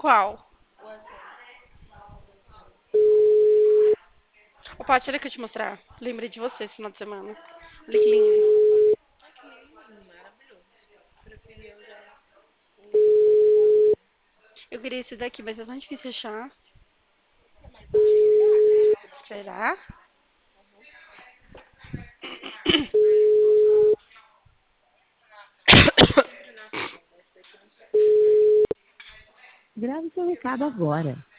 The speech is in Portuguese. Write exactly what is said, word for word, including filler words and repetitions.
Qual? O azul. Ô, Paty, olha que eu te mostrar. Lembrei de você esse final de semana. Olha que lindo. Ai, que lindo. Maravilhoso. Preferi eu já o... Eu queria esse daqui, mas é tão difícil achar. Esse é mais antigo. Será? Uhum. Sempre na sala. Esse daqui eu não sei. Grave seu recado agora.